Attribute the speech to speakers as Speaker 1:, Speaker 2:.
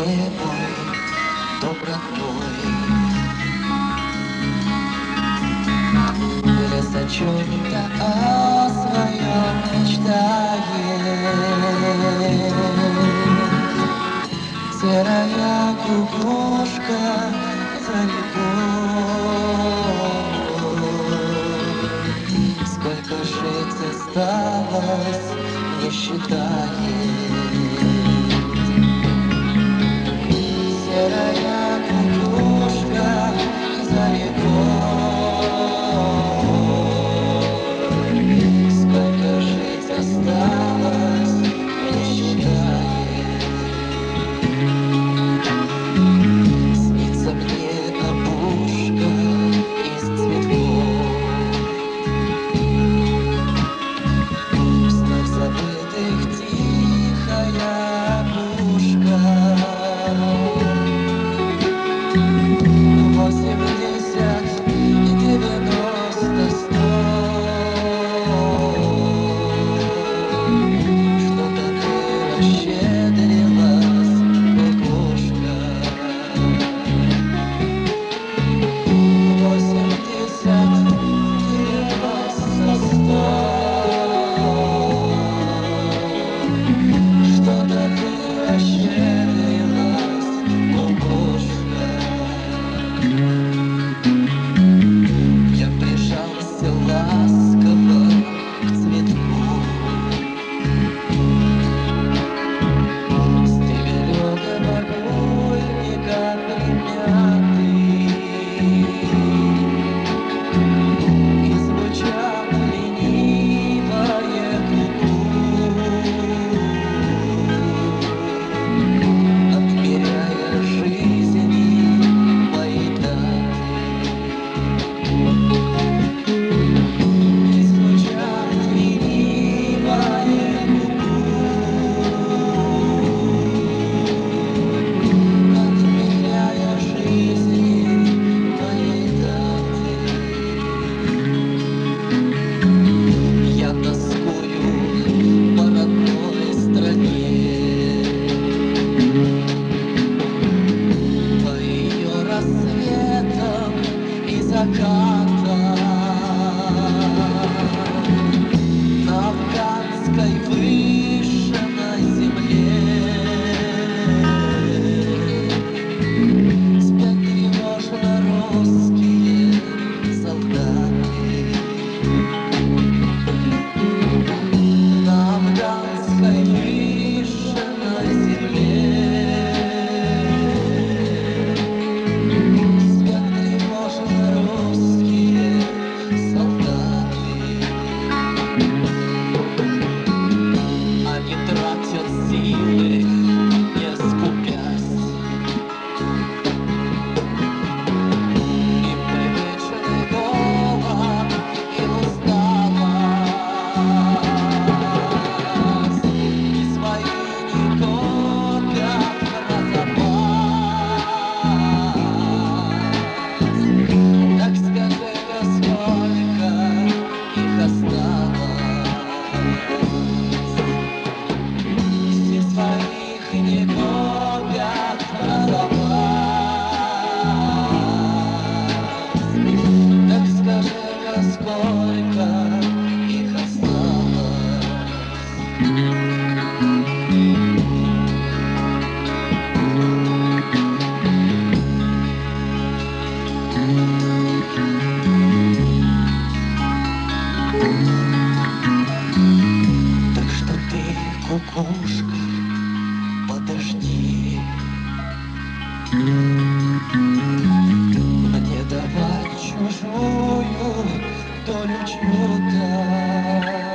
Speaker 1: тобой, добротой. Лес о чем-то о своем мечтает. Серая кукушка за рекой. Сколько жить осталось, не считает. Серая кукушка за рекой. Сколько жить осталось, не считает. Снится мне опушка из цветков. В снах забытых тихая пушка. 80 и 90 100. Что-то ты расщедрилась, кукушка. 80 90 100. Что-то ты расщедрилась, кукушка. Я прижался ласково к цветку. Стебелек багульника примятый. И звучат ленивое ку-ку. Отмеряя жизни мои даты. И звучат ленивое ку-ку. Отмеряя жизни мои даты. Я тоскую по родной стране, по ее рассветам и закатам. На афганской выжженной земле спят тревожно русские солдаты. На афганской выжженной земле спят тревожно русские солдаты. Они тратят силы, не скупясь. И привычный голод, и усталость. И свои не копят про запас. Так скажи-ка, сколько их осталось? Все своих не копят про запас. Так скажи-ка, сколько их осталось? Так что ты, кукушка, подожди. Мне давать чужую долю чуда.